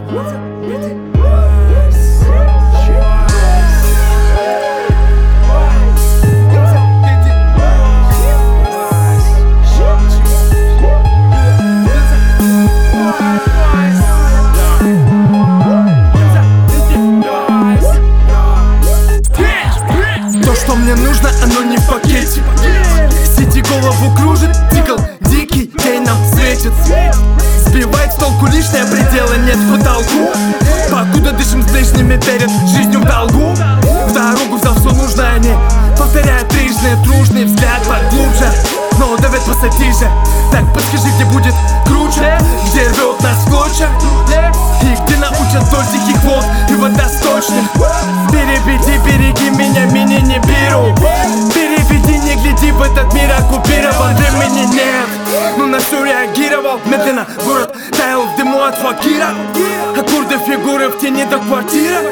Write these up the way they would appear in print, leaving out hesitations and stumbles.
То, что мне нужно, оно не в пакете. Сети голову кружит, тикл дикий, ей нам светит. Сбивает с толку лишнее, предела нет потолку. Покуда дышим с ближними, перед жизнью в долгу. В дорогу взял все нужное, не повторяя трижды. Тружный взгляд поглубже, но давит посадиже. Так подскажи, где будет круче, где рвет нас в клочья, и где научат вдоль тихих вод и водосточных. Переведи, береги меня, меня не беру. Переведи, не гляди в этот мир оккупирован. Времени нет, но на все реагировал. Медленно город таял в дыму от факира. Аккорды, фигуры в тени до квартиры.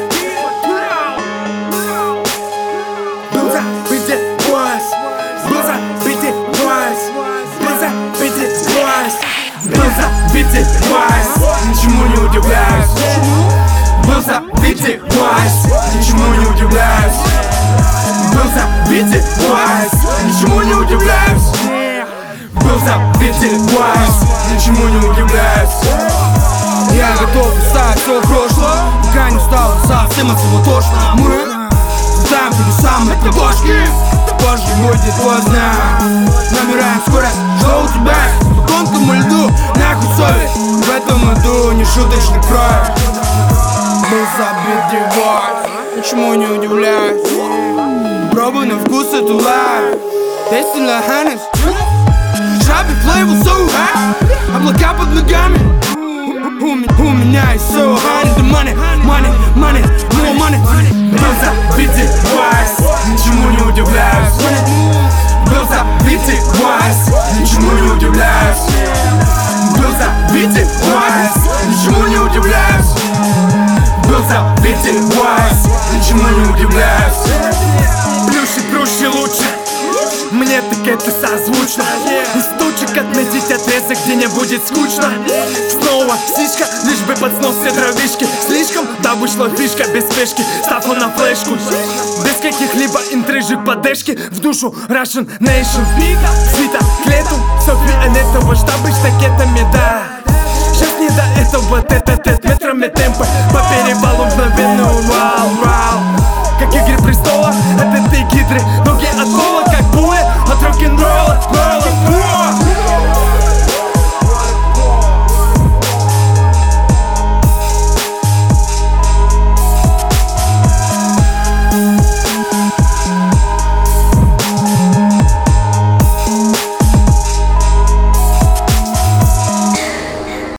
Был забытый власть, был забытый власть, был забытый власть, был забытый власть. Ничему не удивляюсь. Был забытый власть, ничему не удивляюсь. Был забытый власть, ничему не удивляюсь. Был забытый власть, ничему не удивляюсь. Я готов оставить все в прошлом, пока не устал совсем от всего тошно. Мы знаем те самые подложки, позже будет поздно. Набираем скорость, что у тебя по тонкому льду, нахуй совесть. В этом иду не шуточный край. Был забитый власть, ничему не удивляюсь. Пробуй на вкус эту лайф, tasting like honey. Шапи флейвел so high, облака под ногами. У меня есть все, honey, the money, money, money, more money. Был забитый власть, ничему не удивляюсь. Был забитый власть, ничему не удивляюсь. Был забитый власть, ничему не удивляюсь. Был забитый власть, ничему не удивляюсь. Плюши, проще, лучше. Мне так это созвучно. Из тучек отметить отрезок, где не будет скучно. Снова птичка, лишь бы под снос все дровишки. Слишком, да вышла фишка без спешки. Ставлю на флешку, без каких-либо интрижек, поддержки. В душу Russian Nation. Свита к лету, все фиолетово, штабы штакетами, да. Сейчас не до этого, тет-а-тет, метрами темпы. По перевалу мгновенный урал. Как Игры престола, от этой гидры ноги от